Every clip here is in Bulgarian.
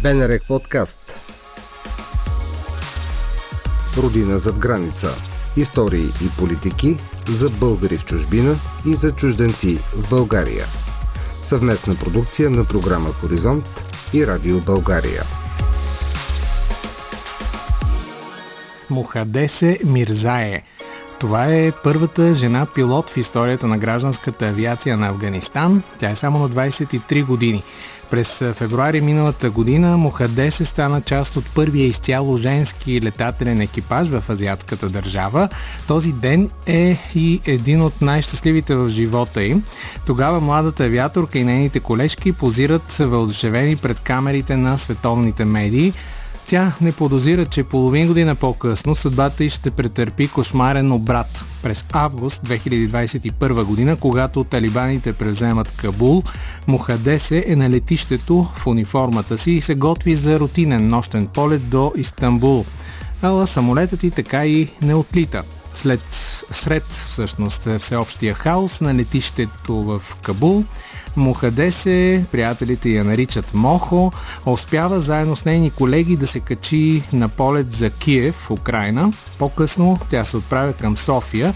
БНР подкаст. Родина зад граница. Истории и политики за българи в чужбина и за чужденци в България. Съвместна продукция на програма Хоризонт и Радио България. Мухадесе Мирзае. Това е първата жена пилот в историята на гражданската авиация на Афганистан. Тя е само на 23 години. През февруари миналата година Мухадесе стана част от първия изцяло женски летателен екипаж в азиатската държава. Този ден е и един от най-щастливите в живота им. Тогава младата авиаторка и нейните колежки позират въодушевени пред камерите на световните медии. Тя не подозира, че половин година по-късно съдбата й ще претърпи кошмарен обрат. През август 2021 година, когато талибаните превземат Кабул, Мухадесе е на летището в униформата си и се готви за рутинен нощен полет до Истанбул. Ала самолетът й така и не отлита. Сред всеобщия хаос на летището в Кабул, Мухадесе, приятелите я наричат Мохо, успява заедно с нейни колеги да се качи на полет за Киев, Украйна. По-късно тя се отправя към София.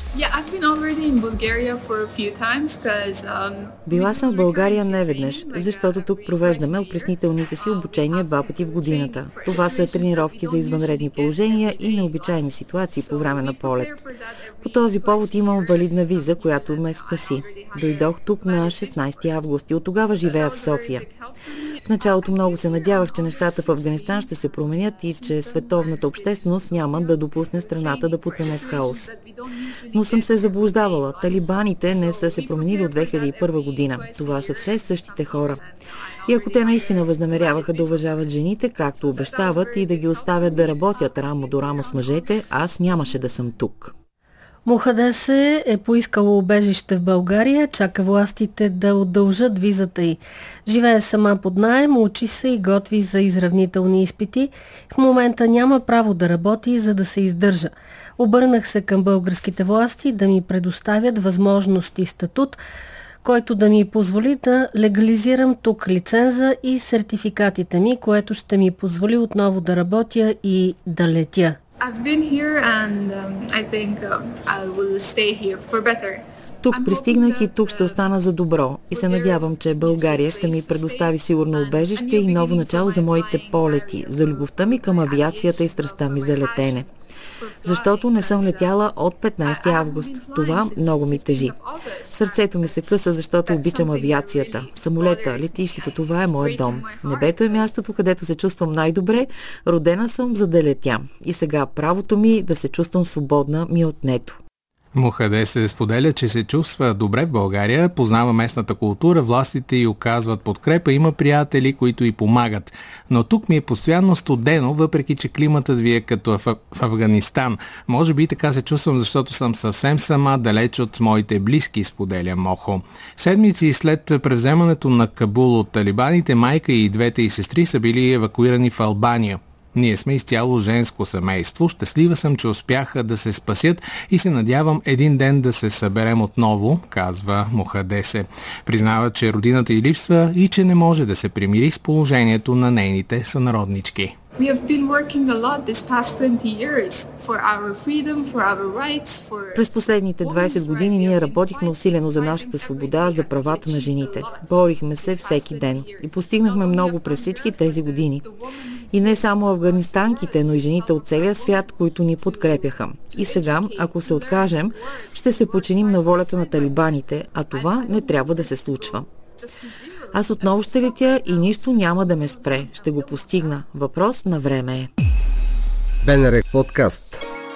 Била съм в България неведнъж, защото тук провеждаме опреснителните си обучения 2 пъти в годината. Това са тренировки за извънредни положения и необичайни ситуации по време на полет. По този повод имам валидна виза, която ме спаси. Дойдох тук на 16 август и от тогава живея в София. В началото много се надявах, че нещата в Афганистан ще се променят и че световната общественост няма да допусне страната да потъне в хаос. Но съм се заблуждавала. Талибаните не са се променили от 2001 година. Това са все същите хора. И ако те наистина възнамеряваха да уважават жените, както обещават, и да ги оставят да работят рамо до рамо с мъжете, аз нямаше да съм тук. Мухадесе е поискала убежище в България, чака властите да удължат визата й. Живее сама под наем, учи се и готви за изравнителни изпити. В момента няма право да работи, за да се издържа. Обърнах се към българските власти да ми предоставят възможност и статут, който да ми позволи да легализирам тук лиценза и сертификатите ми, което ще ми позволи отново да работя и да летя. Тук пристигнах и тук ще остана за добро и се надявам, че България ще ми предостави сигурно убежище и ново начало за моите полети, за любовта ми към авиацията и страстта ми за летене. Защото не съм летяла от 15 август. Това много ми тежи. Сърцето ми се къса, защото обичам авиацията. Самолета, летището, това е моят дом. Небето е мястото, където се чувствам най-добре. Родена съм, за да летя. И сега правото ми да се чувствам свободна ми е отнето. Мухадесе споделя, че се чувства добре в България, познава местната култура, властите й оказват подкрепа, има приятели, които й помагат. Но тук ми е постоянно студено, въпреки че климатът ви е като в Афганистан. Може би така се чувствам, защото съм съвсем сама, далеч от моите близки, споделя Мохо. Седмици след превземането на Кабул от талибаните, майка и двете й сестри са били евакуирани в Албания. Ние сме изцяло женско семейство. Щастлива съм, че успяха да се спасят и се надявам един ден да се съберем отново, казва Мухадесе. Признава, че родината й липсва и че не може да се примири с положението на нейните сънароднички. През последните 20 години ние работихме усилено за нашата свобода, за правата на жените. Борихме се всеки ден и постигнахме много през всички тези години. И не само афганистанките, но и жените от целия свят, които ни подкрепяха. И сега, ако се откажем, ще се подчиним на волята на талибаните, а това не трябва да се случва. Аз отново ще летя и нищо няма да ме спре. Ще го постигна. Въпрос на време е. БНР подкаст.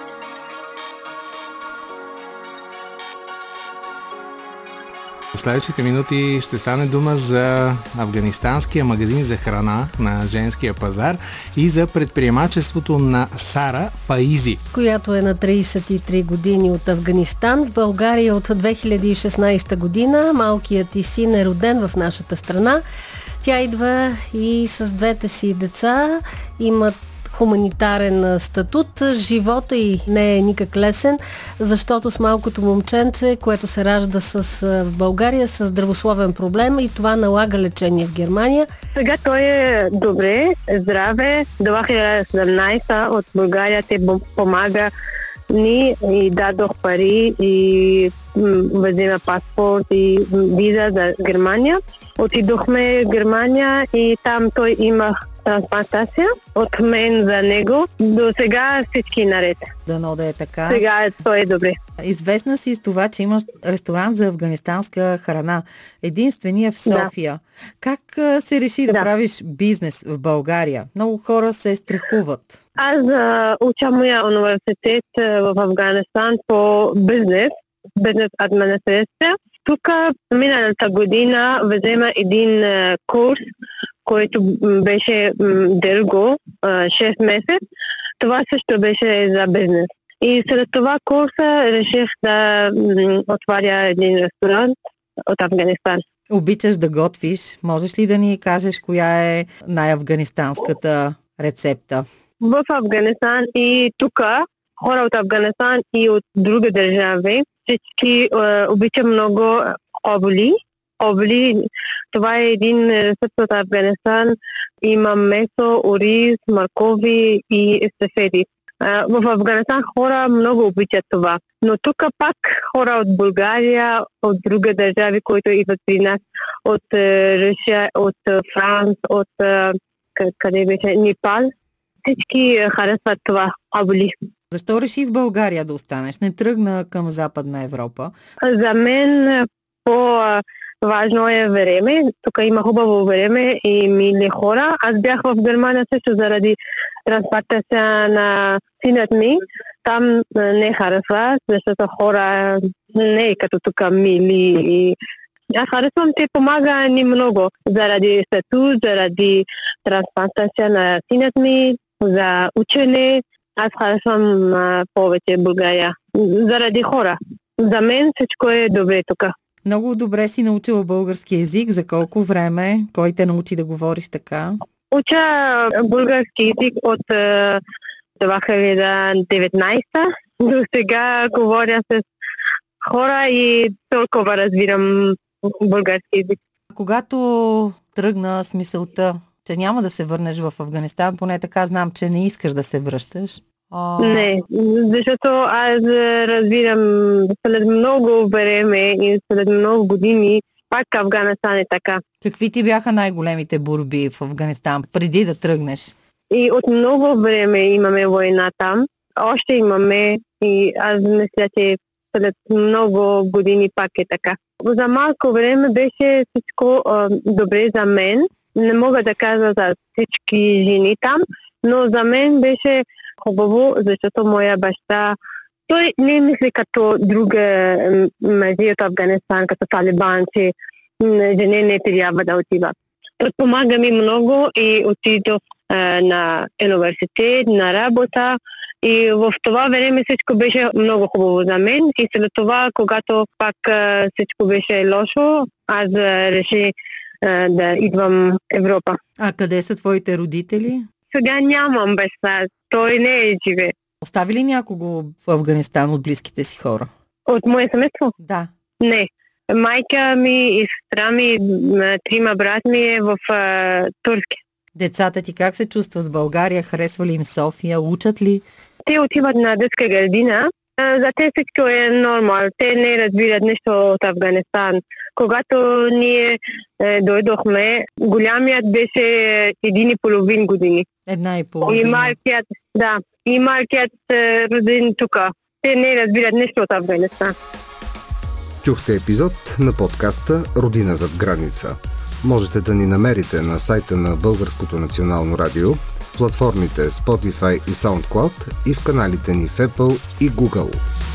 В следващите минути ще стане дума за афганистанския магазин за храна на женския пазар и за предприемачеството на Сара Фаизи, която е на 33 години от Афганистан. В България от 2016 година малкият й син е роден в нашата страна. Тя идва и с двете си деца, имат хуманитарен статут. Живота й не е никак лесен, защото с малкото момченце, което се ражда в България с здравословен проблем и това налага лечение в Германия. Сега той е добре, здраве. 2017 от България те помага ни и дадох пари и взема паспорт и виза за Германия. Отидохме в Германия и там той има трансплантация от мен за него. До сега всички наред. Дано да е така. Сега той е добре. Известна си с това, че имаш ресторант за афганистанска храна. Единствения в София. Да. Как се реши да правиш бизнес в България? Много хора се страхуват. Аз уча моя университет в Афганистан по бизнес администрация. Тук миналата година взема един курс, който беше дълго, 6 месеца. Това също беше за бизнес. И след това курса реших да отваря един ресторант от Афганистан. Обичаш да готвиш. Можеш ли да ни кажеш коя е най-афганистанската рецепта? В Афганистан и тук хора от Афганистан и от други държави всички обичат много обли. Това е един рецепт от Афганистан. Има месо, ориз, моркови и естафети. В Афганистан хора много обичат това. Но тук пак хора от България, от други държави, които идват при нас, от Русия, от Франс, от къде беше, Непал, всички харесват това обли. Защо реши в България да останеш? Не тръгна към Западна Европа? За мен по-важно е време. Тук има хубаво време и мили хора. Аз бях в Германия също заради трансплантация на синът ми. Там не харесва, защото хора не е като тук мили. Аз харесвам, те помага ни много заради статут, заради трансплантация на синът ми, за учене. Аз харесвам повече България. Заради хора. За мен всичко е добре тук. Много добре си научила български език. За колко време? Кой те научи да говориш така? Уча български език от 2019. До сега говоря с хора и толкова разбирам български език. Когато тръгна с мисълта, че няма да се върнеш в Афганистан, поне така знам, че не искаш да се връщаш. Не, защото аз разбирам след много време и след много години пак Афганистан е така. Какви ти бяха най-големите борби в Афганистан преди да тръгнеш? И от много време имаме война там. Още имаме и аз мисля, че след много години пак е така. За малко време беше всичко добре за мен. Не мога да кажа за всички жени там, но за мен беше хубаво, защото моя баща, той не мисли като други мъже от Афганистан, като талибан, че жени не трябва да отиват. Той помага ми много и отидох на университет, на работа и в това време всичко беше много хубаво за мен и след това, когато пак всичко беше лошо, аз реших да идвам в Европа. А къде са твоите родители? Сега нямам баща. Той не е живе. Остави ли някого в Афганистан от близките си хора? От мое семейство? Да. Не. Майка ми и сестра ми, 3 брат ми е в Турски. Децата ти как се чувстват в България? Харесва ли им София? Учат ли? Те отиват на детска градина. За те всичко е нормално. Те не разбират нещо от Афганистан. Когато ние дойдохме, голямият беше 1,5 години. 1,5. И малкият роден тук. Те не разбират нещо от Афганистан. Чухте епизод на подкаста «Родина зад граница». Можете да ни намерите на сайта на Българското национално радио, в платформите Spotify и SoundCloud и в каналите ни в Apple и Google.